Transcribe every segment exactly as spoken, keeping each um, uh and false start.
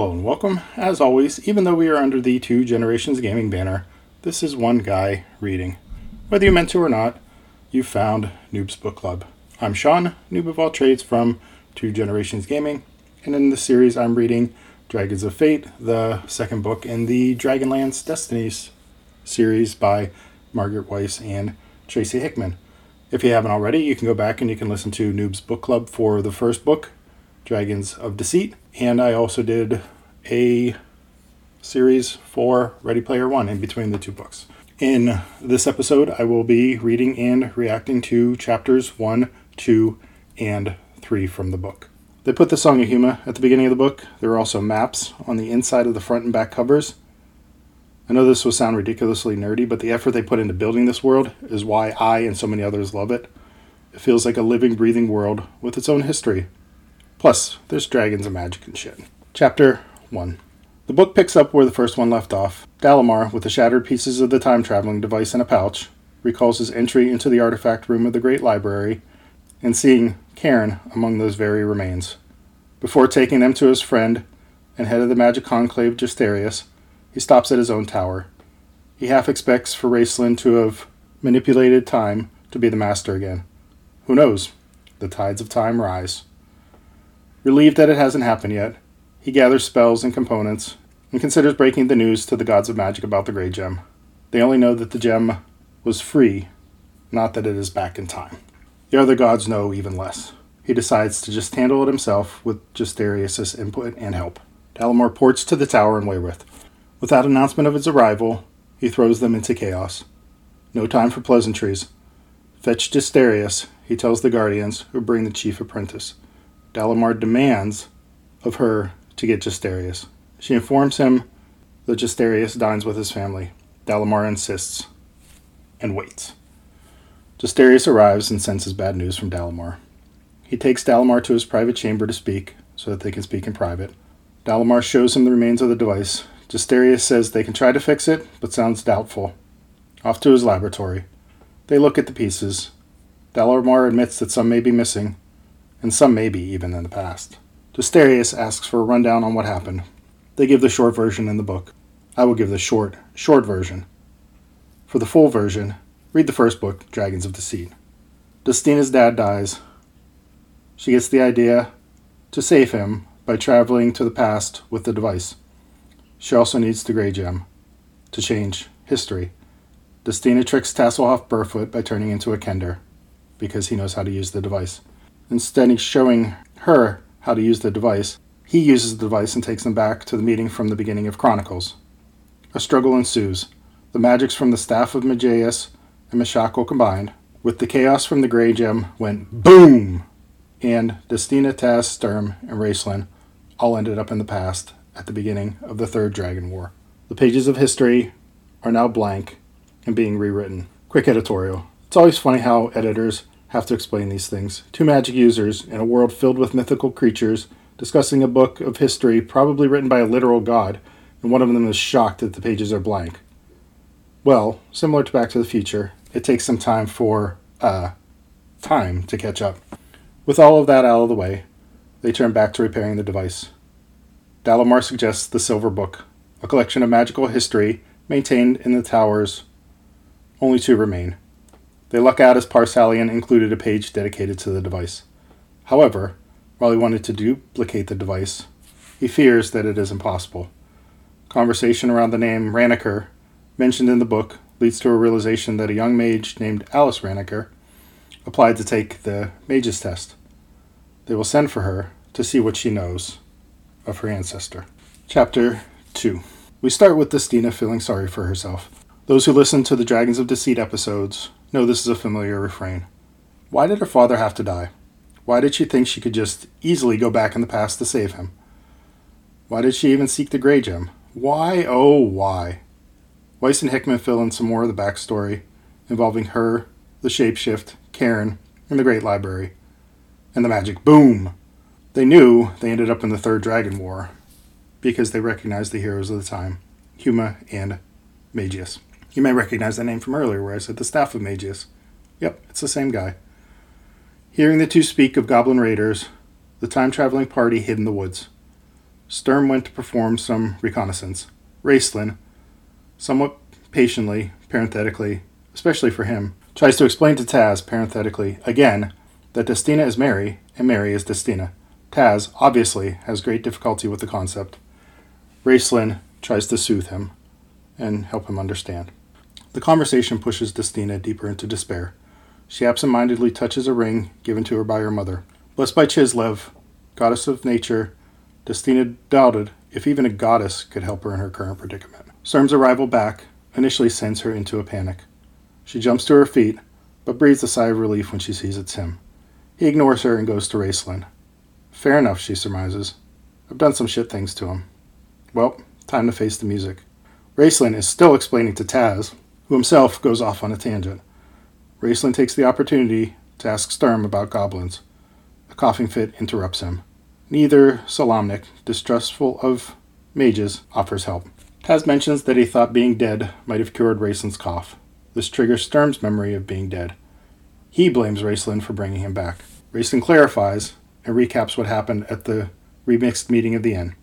Hello and welcome. As always, even though we are under the Two Generations Gaming banner, this is one guy reading. Whether you meant to or not, you found Noob's Book Club. I'm Sean, noob of all trades from Two Generations Gaming, and in this series I'm reading Dragons of Fate, the second book in the Dragonlance Destinies series by Margaret Weiss and Tracy Hickman. If you haven't already, you can go back and you can listen to Noob's Book Club for the first book, Dragons of Deceit, and I also did a series for Ready Player One in between the two books. In this episode, I will be reading and reacting to chapters one, two, and three from the book. They put the Song of Huma at the beginning of the book. There are also maps on the inside of the front and back covers. I know this will sound ridiculously nerdy, but the effort they put into building this world is why I and so many others love it. It feels like a living, breathing world with its own history. Plus, there's dragons and magic and shit. Chapter one. The book picks up where the first one left off. Dalamar, with the shattered pieces of the time-traveling device in a pouch, recalls his entry into the artifact room of the Great Library and seeing Cairn among those very remains. Before taking them to his friend and head of the magic conclave, Justarius, he stops at his own tower. He half expects for Raistlin to have manipulated time to be the master again. Who knows? The tides of time rise. Relieved that it hasn't happened yet, he gathers spells and components and considers breaking the news to the gods of magic about the Grey Gem. They only know that the gem was free, not that it is back in time. The other gods know even less. He decides to just handle it himself with Justarius' input and help. Dalamar ports to the tower in Wayreth. Without announcement of its arrival, he throws them into chaos. No time for pleasantries. Fetch Justarius, he tells the guardians, who bring the chief apprentice. Dalamar demands of her to get Justarius. She informs him that Justarius dines with his family. Dalamar insists and waits. Justarius arrives and senses bad news from Dalamar. He takes Dalamar to his private chamber to speak, so that they can speak in private. Dalamar shows him the remains of the device. Justarius says they can try to fix it, but sounds doubtful. Off to his laboratory. They look at the pieces. Dalamar admits that some may be missing, and some may be even in the past. Justarius asks for a rundown on what happened. They give the short version in the book. I will give the short, short version. For the full version, read the first book, Dragons of Deceit. Destina's dad dies. She gets the idea to save him by traveling to the past with the device. She also needs the Grey Gem to change history. Destina tricks Tasselhoff Barefoot by turning into a Kender, because he knows how to use the device. Instead of showing her how to use the device, he uses the device and takes them back to the meeting from the beginning of Chronicles. A struggle ensues. The magics from the Staff of Mageus and Meshachel combined, with the chaos from the Grey Gem, went boom! And Destina, Taz, Sturm, and Raistlin all ended up in the past at the beginning of the Third Dragon War. The pages of history are now blank and being rewritten. Quick editorial. It's always funny how editors have to explain these things. Two magic users in a world filled with mythical creatures discussing a book of history probably written by a literal god, and one of them is shocked that the pages are blank. Well, similar to Back to the Future, it takes some time for, uh, time to catch up. With all of that out of the way, they turn back to repairing the device. Dalamar suggests the Silver Book, a collection of magical history maintained in the towers. Only two remain. They luck out as Parsalian included a page dedicated to the device. However, while he wanted to duplicate the device, he fears that it is impossible. Conversation around the name Raniker, mentioned in the book, leads to a realization that a young mage named Alice Raniker applied to take the mage's test. They will send for her to see what she knows of her ancestor. Chapter two. We start with Destina feeling sorry for herself. Those who listen to the Dragons of Deceit episodes know this is a familiar refrain. Why did her father have to die? Why did she think she could just easily go back in the past to save him? Why did she even seek the Grey Gem? Why, oh why? Weiss and Hickman fill in some more of the backstory involving her, the shapeshift, Cairn, and the Great Library. And the magic boom! They knew they ended up in the Third Dragon War because they recognized the heroes of the time, Huma and Mageus. You may recognize that name from earlier where I said the Staff of Mageus. Yep, it's the same guy. Hearing the two speak of goblin raiders, the time-traveling party hid in the woods. Sturm went to perform some reconnaissance. Raistlin, somewhat patiently, parenthetically, especially for him, tries to explain to Taz, parenthetically, again, that Destina is Mary and Mary is Destina. Taz, obviously, has great difficulty with the concept. Raistlin tries to soothe him and help him understand. The conversation pushes Destina deeper into despair. She absent-mindedly touches a ring given to her by her mother. Blessed by Chislev, goddess of nature, Destina doubted if even a goddess could help her in her current predicament. Sturm's arrival back initially sends her into a panic. She jumps to her feet, but breathes a sigh of relief when she sees it's him. He ignores her and goes to Raistlin. Fair enough, she surmises. I've done some shit things to him. Well, time to face the music. Raistlin is still explaining to Taz, who himself goes off on a tangent. Raistlin takes the opportunity to ask Sturm about goblins. A coughing fit interrupts him. Neither Solamnik, distrustful of mages, offers help. Taz mentions that he thought being dead might have cured Raistlin's cough. This triggers Sturm's memory of being dead. He blames Raistlin for bringing him back. Raistlin clarifies and recaps what happened at the remixed meeting of the inn.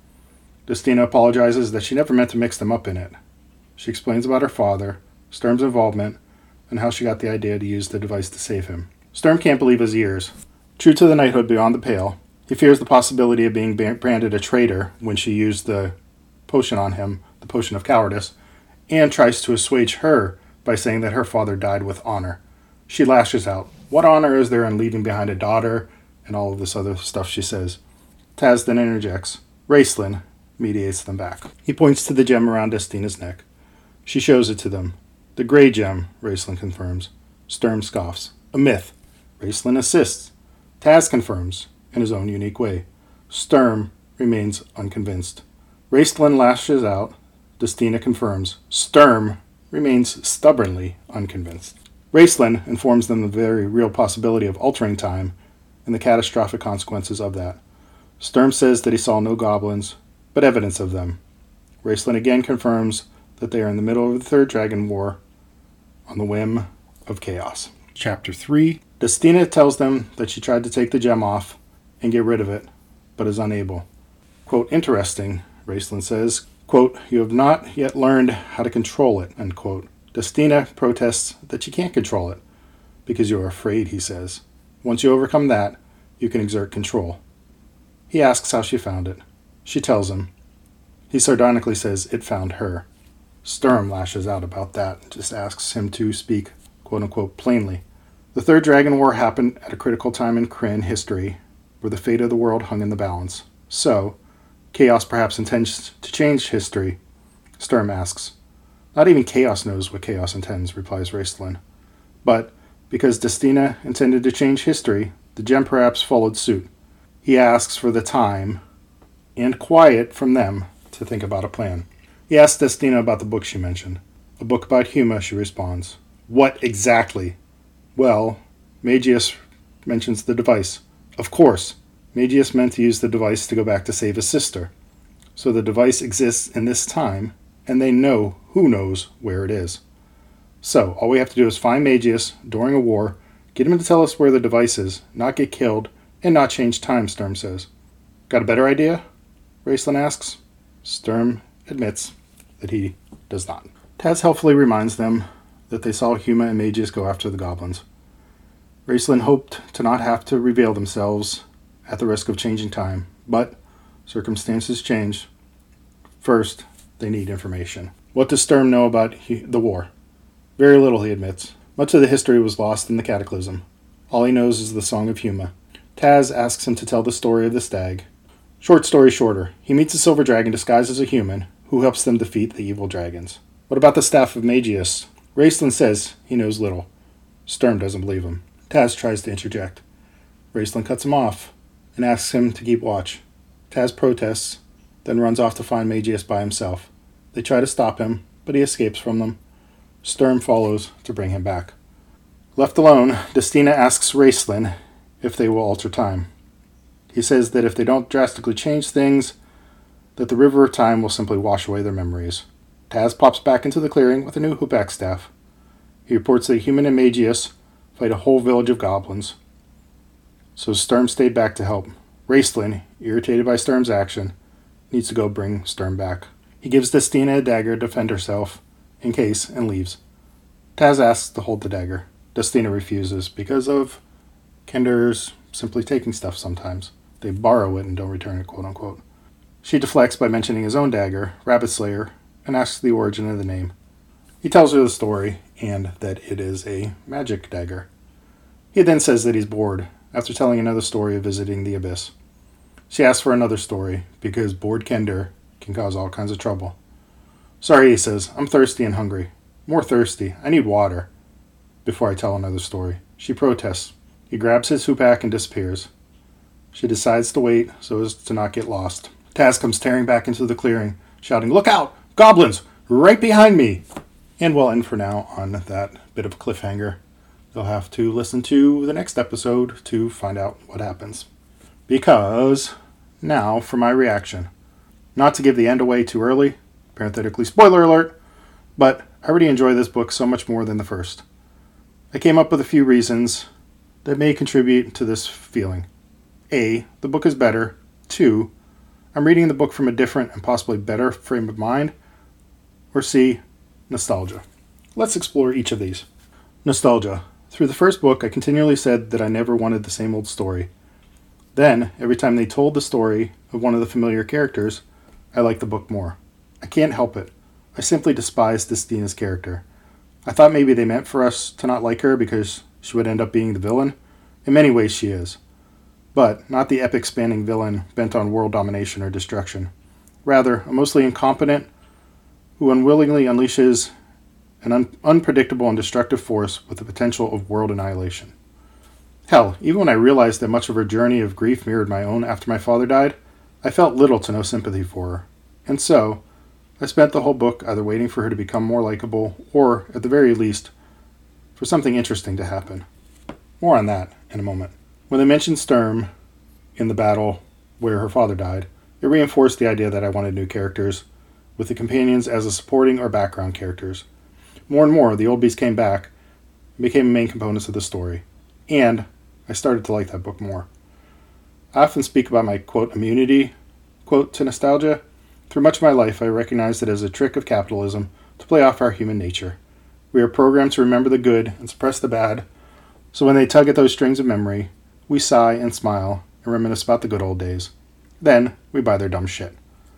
Destina apologizes that she never meant to mix them up in it. She explains about her father, Sturm's involvement, and how she got the idea to use the device to save him. Sturm can't believe his ears. True to the knighthood beyond the pale, he fears the possibility of being branded a traitor when she used the potion on him, the potion of cowardice, and tries to assuage her by saying that her father died with honor. She lashes out. What honor is there in leaving behind a daughter? And all of this other stuff she says. Taz then interjects. Raistlin mediates them back. He points to the gem around Destina's neck. She shows it to them. The gray gem, Raistlin confirms. Sturm scoffs. A myth. Raistlin assists. Taz confirms, in his own unique way. Sturm remains unconvinced. Raistlin lashes out. Destina confirms. Sturm remains stubbornly unconvinced. Raistlin informs them of the very real possibility of altering time and the catastrophic consequences of that. Sturm says that he saw no goblins, but evidence of them. Raistlin again confirms that they are in the middle of the Third Dragon War on the whim of chaos. Chapter three. Destina tells them that she tried to take the gem off and get rid of it, but is unable. Quote, interesting, Raistlin says. Quote, you have not yet learned how to control it, end quote. Destina protests that she can't control it, because you are afraid, he says. Once you overcome that, you can exert control. He asks how she found it. She tells him. He sardonically says it found her. Sturm lashes out about that and just asks him to speak, quote-unquote, plainly. The Third Dragon War happened at a critical time in Kryn history, where the fate of the world hung in the balance. So, Chaos perhaps intends to change history, Sturm asks. Not even Chaos knows what Chaos intends, replies Raistlin. But, because Destina intended to change history, the gem perhaps followed suit. He asks for the time and quiet from them to think about a plan. He asks Destina about the book she mentioned. A book about Huma, she responds. What exactly? Well, Magius mentions the device. Of course, Magius meant to use the device to go back to save his sister. So the device exists in this time, and they know who knows where it is. So, all we have to do is find Magius during a war, get him to tell us where the device is, not get killed, and not change time, Sturm says. Got a better idea? Raistlin asks. Sturm admits that he does not. Taz helpfully reminds them that they saw Huma and Magius go after the goblins. Raistlin hoped to not have to reveal themselves at the risk of changing time, but circumstances change. First, they need information. What does Sturm know about he- the war? Very little, he admits. Much of the history was lost in the Cataclysm. All he knows is the Song of Huma. Taz asks him to tell the story of the stag. Short story shorter, he meets a silver dragon disguised as a human who helps them defeat the evil dragons. What about the staff of Magius? Raistlin says he knows little. Sturm doesn't believe him. Taz tries to interject. Raistlin cuts him off and asks him to keep watch. Taz protests, then runs off to find Magius by himself. They try to stop him, but he escapes from them. Sturm follows to bring him back. Left alone, Destina asks Raistlin if they will alter time. He says that if they don't drastically change things, that the river of time will simply wash away their memories. Taz pops back into the clearing with a new Hupak staff. He reports that Human and Magius fight a whole village of goblins. So Sturm stayed back to help. Raistlin, irritated by Sturm's action, needs to go bring Sturm back. He gives Destina a dagger to defend herself, in case, and leaves. Taz asks to hold the dagger. Destina refuses because of Kender's simply taking stuff sometimes. They borrow it and don't return it, quote-unquote. She deflects by mentioning his own dagger, Rabbit Slayer, and asks the origin of the name. He tells her the story, and that it is a magic dagger. He then says that he's bored, after telling another story of visiting the Abyss. She asks for another story, because bored Kender can cause all kinds of trouble. Sorry, he says, I'm thirsty and hungry. More thirsty. I need water. Before I tell another story. She protests. He grabs his hoopak and disappears. She decides to wait so as to not get lost. Taz comes tearing back into the clearing, shouting, "Look out! Goblins! Right behind me!" And we'll end for now on that bit of a cliffhanger. You'll have to listen to the next episode to find out what happens. Because, now for my reaction. Not to give the end away too early, parenthetically spoiler alert, but I already enjoy this book so much more than the first. I came up with a few reasons that may contribute to this feeling. A, the book is better. Two, I'm reading the book from a different and possibly better frame of mind. Or C, nostalgia. Let's explore each of these. Nostalgia. Through the first book, I continually said that I never wanted the same old story. Then, every time they told the story of one of the familiar characters, I liked the book more. I can't help it. I simply despise Destina's character. I thought maybe they meant for us to not like her because she would end up being the villain. In many ways she is. But not the epic-spanning villain bent on world domination or destruction. Rather, a mostly incompetent who unwillingly unleashes an un- unpredictable and destructive force with the potential of world annihilation. Hell, even when I realized that much of her journey of grief mirrored my own after my father died, I felt little to no sympathy for her. And so, I spent the whole book either waiting for her to become more likable, or, at the very least, for something interesting to happen. More on that in a moment. When they mentioned Sturm in the battle where her father died, it reinforced the idea that I wanted new characters, with the companions as a supporting or background characters. More and more, the old beast came back and became main components of the story. And I started to like that book more. I often speak about my, quote, immunity, quote, to nostalgia. Through much of my life, I recognized it as a trick of capitalism to play off our human nature. We are programmed to remember the good and suppress the bad, so when they tug at those strings of memory, we sigh and smile and reminisce about the good old days. Then, we buy their dumb shit.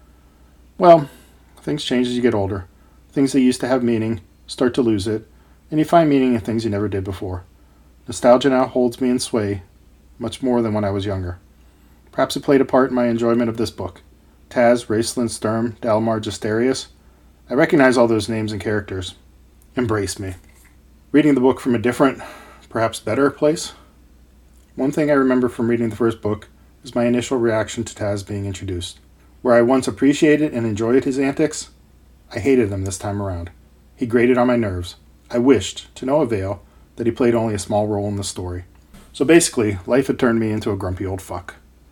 Well, things change as you get older. Things that used to have meaning start to lose it, and you find meaning in things you never did before. Nostalgia now holds me in sway, much more than when I was younger. Perhaps it played a part in my enjoyment of this book. Taz, Raistlin, Sturm, Dalamar, Justarius. I recognize all those names and characters. Embrace me. Reading the book from a different, perhaps better place. One thing I remember from reading the first book is my initial reaction to Taz being introduced. Where I once appreciated and enjoyed his antics, I hated him this time around. He grated on my nerves. I wished, to no avail, that he played only a small role in the story. So basically, life had turned me into a grumpy old fuck.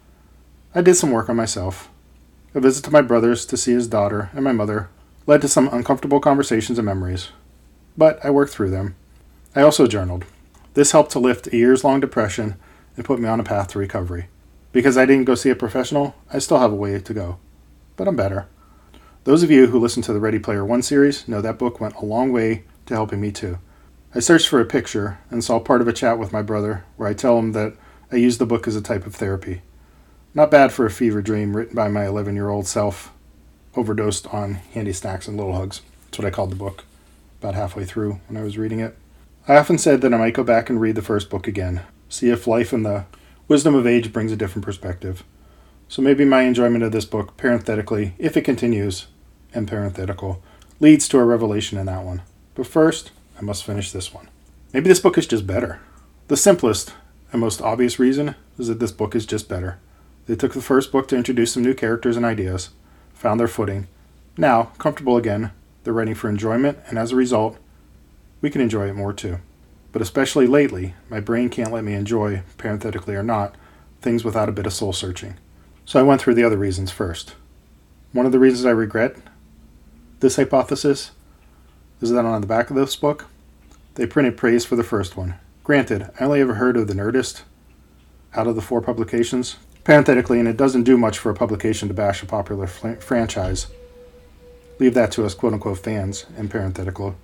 I did some work on myself. A visit to my brother's to see his daughter and my mother led to some uncomfortable conversations and memories. But I worked through them. I also journaled. This helped to lift a years-long depression and put me on a path to recovery. Because I didn't go see a professional, I still have a way to go. But I'm better. Those of you who listened to the Ready Player One series know that book went a long way to helping me too. I searched for a picture and saw part of a chat with my brother where I tell him that I use the book as a type of therapy. Not bad for a fever dream written by my eleven-year-old self, overdosed on handy snacks and little hugs. That's what I called the book, about halfway through when I was reading it. I often said that I might go back and read the first book again, see if life and the wisdom of age brings a different perspective. So maybe my enjoyment of this book, parenthetically, if it continues, and parenthetical, leads to a revelation in that one. But first, I must finish this one. Maybe this book is just better. The simplest and most obvious reason is that this book is just better. They took the first book to introduce some new characters and ideas, found their footing. Now, comfortable again, they're ready for enjoyment, and as a result, we can enjoy it more too. But especially lately, my brain can't let me enjoy, parenthetically or not, things without a bit of soul searching. So I went through the other reasons first. One of the reasons I regret this hypothesis is that on the back of this book, they printed praise for the first one. Granted, I only ever heard of the Nerdist out of the four publications, Parenthetically, and it doesn't do much for a publication to bash a popular fl- franchise. Leave that to us quote-unquote fans, in parenthetical.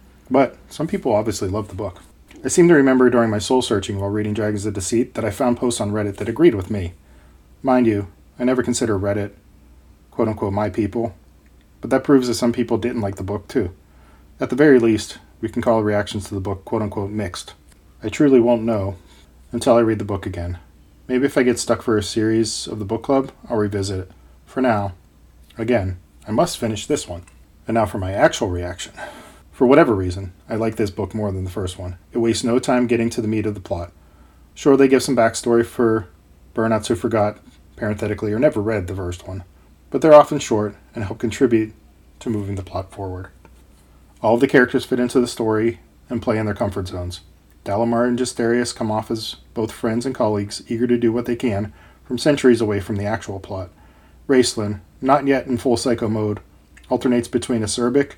But some people obviously love the book. I seem to remember during my soul-searching while reading Dragons of Deceit that I found posts on Reddit that agreed with me. Mind you, I never consider Reddit, quote-unquote, my people, but that proves that some people didn't like the book too. At the very least, we can call reactions to the book quote-unquote mixed. I truly won't know until I read the book again. Maybe if I get stuck for a series of the book club, I'll revisit it. For now, again, I must finish this one. And now for my actual reaction. For whatever reason, I like this book more than the first one. It wastes no time getting to the meat of the plot. Sure, they give some backstory for burnouts who forgot, parenthetically, or never read the first one, but they're often short and help contribute to moving the plot forward. All of the characters fit into the story and play in their comfort zones. Dalamar and Justarius come off as both friends and colleagues, eager to do what they can from centuries away from the actual plot. Raistlin, not yet in full psycho mode, alternates between acerbic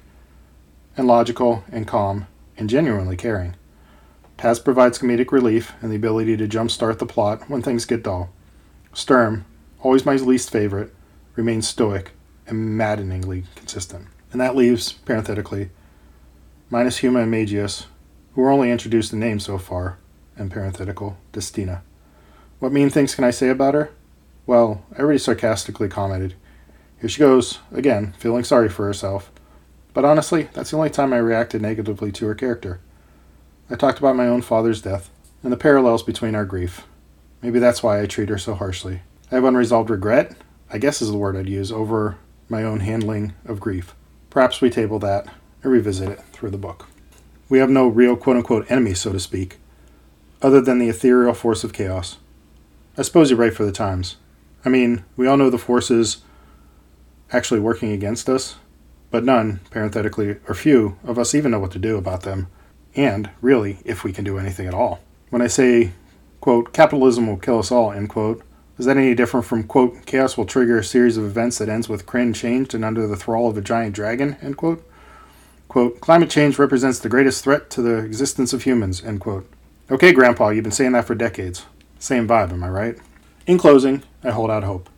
and logical and calm and genuinely caring. Taz provides comedic relief and the ability to jumpstart the plot when things get dull. Sturm, always my least favorite, remains stoic and maddeningly consistent. And that leaves, parenthetically, minus Huma and Magius, who were only introduced in name so far, and parenthetical, Destina. What mean things can I say about her? Well, I already sarcastically commented. Here she goes, again, feeling sorry for herself. But honestly, that's the only time I reacted negatively to her character. I talked about my own father's death, and the parallels between our grief. Maybe that's why I treat her so harshly. I have unresolved regret, I guess is the word I'd use, over my own handling of grief. Perhaps we table that and revisit it through the book. We have no real quote-unquote enemy, so to speak, other than the ethereal force of chaos. I suppose you're right for the times. I mean, we all know the forces actually working against us, but none, parenthetically, or few, of us even know what to do about them, and, really, if we can do anything at all. When I say, quote, capitalism will kill us all, end quote, is that any different from, quote, chaos will trigger a series of events that ends with Krynn changed and under the thrall of a giant dragon, end quote? Quote, climate change represents the greatest threat to the existence of humans, end quote. Okay, Grandpa, you've been saying that for decades. Same vibe, am I right? In closing, I hold out hope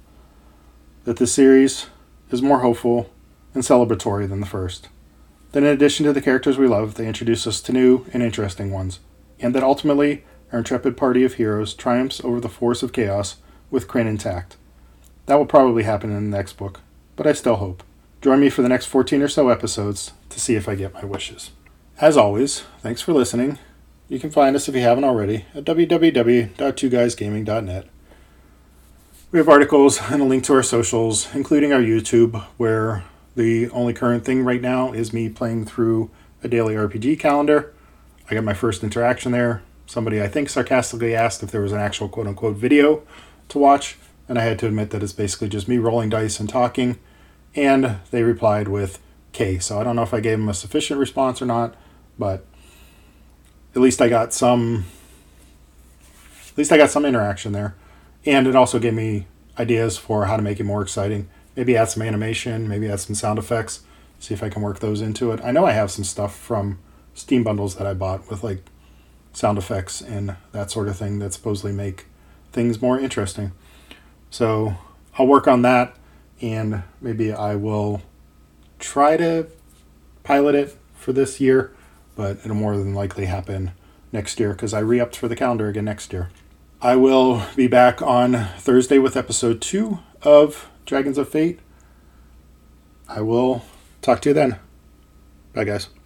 that this series is more hopeful and celebratory than the first. That in addition to the characters we love, they introduce us to new and interesting ones, and that ultimately our intrepid party of heroes triumphs over the force of chaos with Krynn intact. That will probably happen in the next book, but I still hope. Join me for the next fourteen or so episodes to see if I get my wishes. As always, thanks for listening. You can find us, if you haven't already, at w w w dot two guys gaming dot net. We have articles and a link to our socials, including our YouTube, where the only current thing right now is me playing through a daily R P G calendar. I got my first interaction there. Somebody, I think, sarcastically asked if there was an actual quote-unquote video to watch, and I had to admit that it's basically just me rolling dice and talking, and they replied with K. So I don't know if I gave them a sufficient response or not, but at least I got some at least I got some interaction there. And it also gave me ideas for how to make it more exciting. Maybe add some animation, maybe add some sound effects, see if I can work those into it. I know I have some stuff from Steam bundles that I bought with like sound effects and that sort of thing that supposedly make things more interesting. So I'll work on that, and maybe I will try to pilot it for this year, but it'll more than likely happen next year because I re-upped for the calendar again next year. I will be back on Thursday with episode two of Dragons of Fate. I will talk to you then. Bye, guys.